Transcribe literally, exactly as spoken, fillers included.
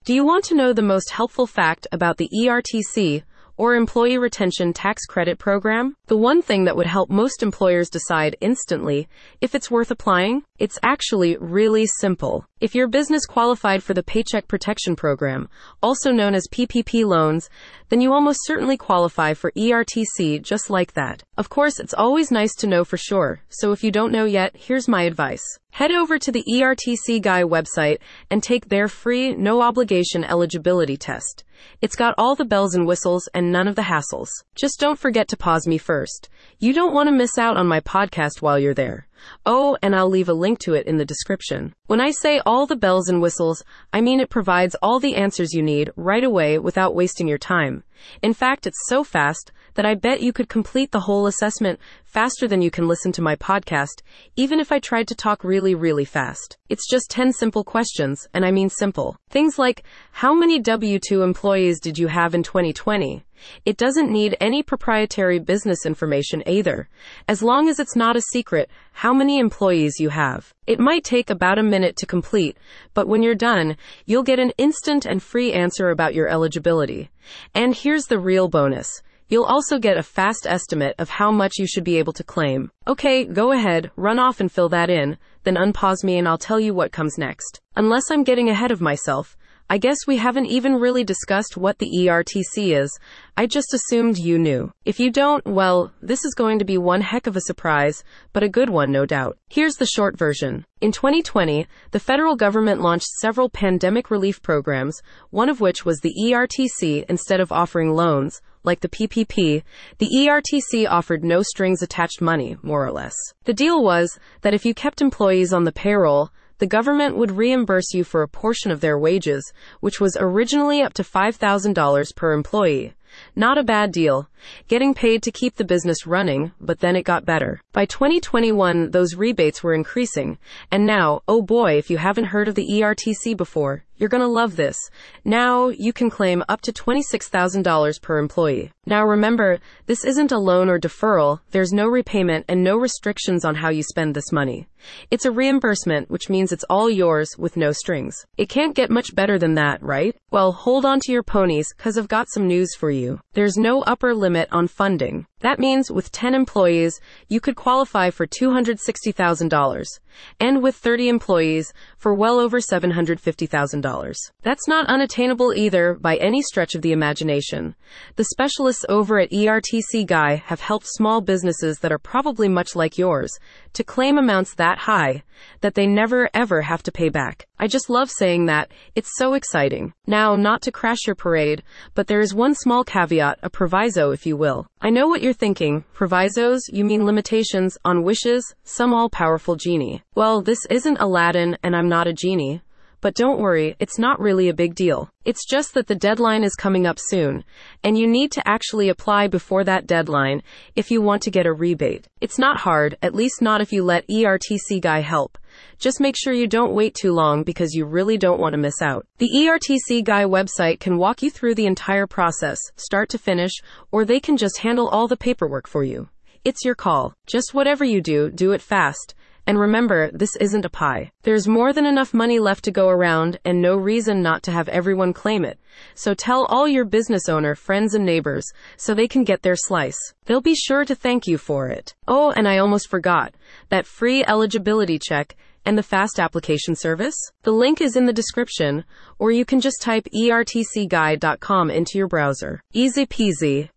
Do you want to know the most helpful fact about the E R T C, or Employee Retention Tax Credit Program? The one thing that would help most employers decide instantly if it's worth applying? It's actually really simple. If your business qualified for the Paycheck Protection Program, also known as P P P loans, then you almost certainly qualify for E R T C just like that. Of course, it's always nice to know for sure, so if you don't know yet, here's my advice. Head over to the E R T C Guy website and take their free, no-obligation eligibility test. It's got all the bells and whistles and none of the hassles. Just don't forget to pause me first. You don't want to miss out on my podcast while you're there. Oh, and I'll leave a link to it in the description. When I say all the bells and whistles, I mean it provides all the answers you need right away without wasting your time. In fact, it's so fast that I bet you could complete the whole assessment faster than you can listen to my podcast, even if I tried to talk really, really fast. It's just ten simple questions, and I mean simple. Things like, how many W two employees did you have in twenty twenty? It doesn't need any proprietary business information either, as long as it's not a secret how many employees you have. It might take about a minute to complete, but when you're done, you'll get an instant and free answer about your eligibility. And here's the real bonus. You'll also get a fast estimate of how much you should be able to claim. Okay, go ahead, run off and fill that in, then unpause me and I'll tell you what comes next. Unless I'm getting ahead of myself, I guess we haven't even really discussed what the E R T C is. I just assumed you knew. If you don't, well, this is going to be one heck of a surprise, but a good one, no doubt. Here's the short version. In twenty twenty, the federal government launched several pandemic relief programs, one of which was the E R T C. Instead of offering loans, like the P P P, the E R T C offered no strings attached money, more or less. The deal was that if you kept employees on the payroll, the government would reimburse you for a portion of their wages, which was originally up to five thousand dollars per employee. Not a bad deal, getting paid to keep the business running, but then it got better. By twenty twenty-one, those rebates were increasing, and now, oh boy, if you haven't heard of the E R T C before, you're gonna love this. Now, you can claim up to twenty-six thousand dollars per employee. Now remember, this isn't a loan or deferral, there's no repayment and no restrictions on how you spend this money. It's a reimbursement, which means it's all yours with no strings. It can't get much better than that, right? Well, hold on to your ponies, cause I've got some news for you. There's no upper limit on funding. That means with ten employees, you could qualify for two hundred sixty thousand dollars, and with thirty employees, for well over seven hundred fifty thousand dollars. That's not unattainable either by any stretch of the imagination. The specialists over at E R T C Guy have helped small businesses that are probably much like yours to claim amounts that high that they never ever have to pay back. I just love saying that. It's so exciting. Now, not to crash your parade, but there is one small caveat, a proviso if you will. I know what you're thinking. Provisos, you mean limitations on wishes, some all-powerful genie. Well, this isn't Aladdin and I'm not a genie. But don't worry, it's not really a big deal. It's just that the deadline is coming up soon, and you need to actually apply before that deadline if you want to get a rebate. It's not hard, at least not if you let E R T C Guy help. Just make sure you don't wait too long because you really don't want to miss out. The E R T C Guy website can walk you through the entire process, start to finish, or they can just handle all the paperwork for you. It's your call. Just whatever you do, do it fast. And remember, this isn't a pie. There's more than enough money left to go around and no reason not to have everyone claim it. So tell all your business owner, friends and neighbors so they can get their slice. They'll be sure to thank you for it. Oh, and I almost forgot. That free eligibility check and the fast application service? The link is in the description, or you can just type E R T C guy dot com into your browser. Easy peasy.